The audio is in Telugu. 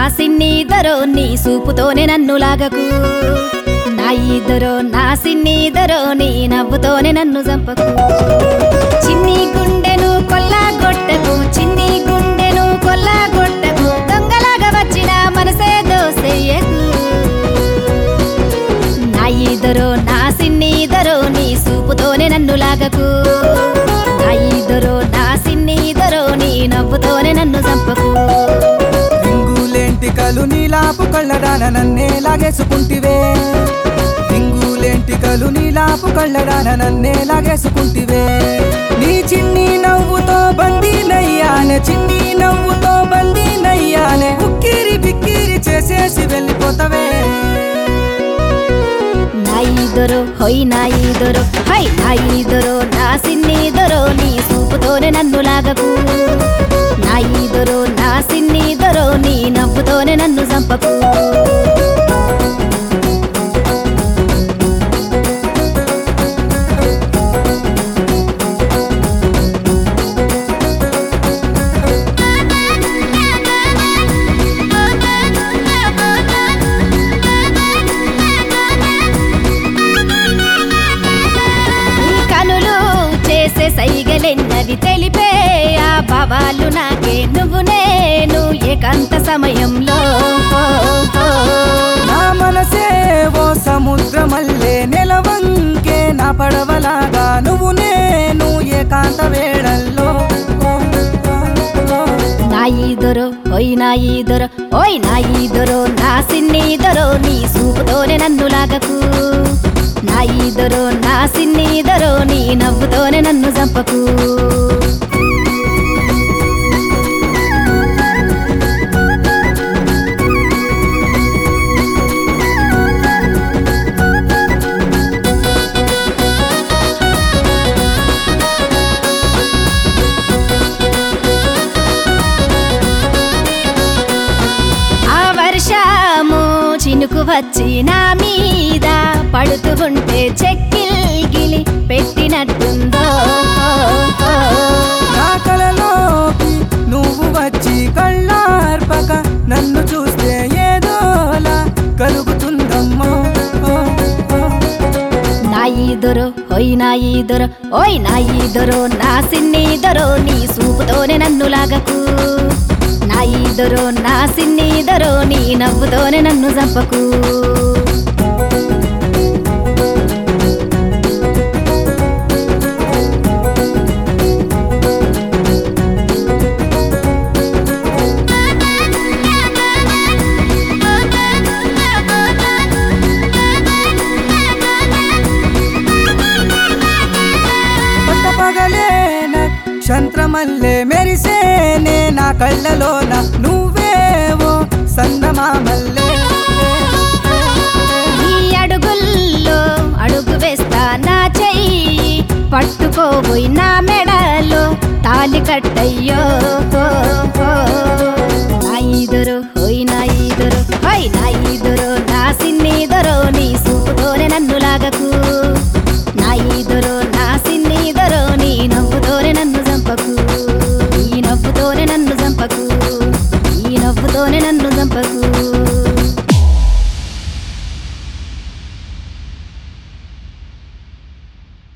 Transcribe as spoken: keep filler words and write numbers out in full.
సిన్ని దరో నీ సూపుతోనే నన్ను లాగకు నా ఈదరో నా సిన్ని దరో నీ నవ్వుతోనే నన్ను చంపకు చిన్ని గుండెను కొల్లగొట్టకు చిన్ని గుండెను కొల్లగొట్టకు దొంగలాగా వచ్చిన మనసే దోసెయ్యకు నా ఈదరో నా సిన్ని దరో నీ సూపుతోనే నన్ను లాగకు నా ఈదరో నా సిన్ని దరో నీ నవ్వుతోనే నన్ను చంపకు రింగులేంటికలు నీలాపు కళ్ళడాన నన్నే లాగేసుకుంటివే రింగులేంటికలు నీలాపు కళ్ళడాన నన్నే లాగేసుకుంటివే నీ చిన్ని నవ్వుతో బందీనయ్యానే చిన్ని నవ్వుతో బందీనయ్యానే ఉక్కిరి బిక్కిరి చేసేసి వెళ్ళిపోతావే నా ఈదరో హొయ్ నా ఈదరో హై నా ఈదరో నా సిన్ని దరో నీ సూపుతోనే నన్ను లాగకు నా ఈదరో నా సిన్ని దరో నీ నవ్వుతోనే నన్ను చంపకు సైగలెన్నవి తెలిపే ఆ బాబాలు నాకే నువ్వు నేను ఏకాంత సమయంలో నా మనసే ఓ సముద్రమల్లే నెలవంకే నా పడవలాగా నువ్వు నేను ఏకాంత వేళల్లో నా ఈదరో ఓయ్ నా ఈదరో ఓయ్ నా ఈదరో నా సిన్ని దరో నీ సూపుతోనే నన్ను లాగకు నా ఈదరో నా సిన్ని దరో నీ నవ్వుతోనే నన్ను చంపకు ఆ వర్షము చినుకు వచ్చి నా మీద పడుతూ ఉంటే చెక్కిల్ గిలి పెట్టినట్టుందో నా కలలోకి నువ్వు వచ్చి కళ్ళార్పక నన్ను చూస్తే ఏదోలా కలుగుతుందమ్మో నా ఈదరో ఓయ్ నా ఈదరో ఓయ్ నా ఈదరో నా సిన్ని దరో నీ సూపుతోనే నన్ను లాగకు నా ఈదరో నా సిన్ని దరో నీ నవ్వుతోనే నన్ను చంపకు పగలేన చంద్రమల్లే మెరిసేనే నా కళ్ళలోన నువ్వేవో సందమామల్లే నీ అడుగుల్లో అడుగు వేస్తా నా చెయ్యి పట్టుకోబోయి నా మెడలో తాలి కట్టయ్యో నా ఈదరో హోయ్ నా ఈదరో హోయ్ నా ఈదరో నా సిన్ని దరో నీ సూపుతోనే నన్ను లాగకు నా ఈదరో నా సిన్ని దరో నీ నవ్వుతోనే నన్ను చంపకు ఈ నవ్వుతోనే నన్ను చంపకు ఈ నవ్వుతోనే నన్ను చంపకు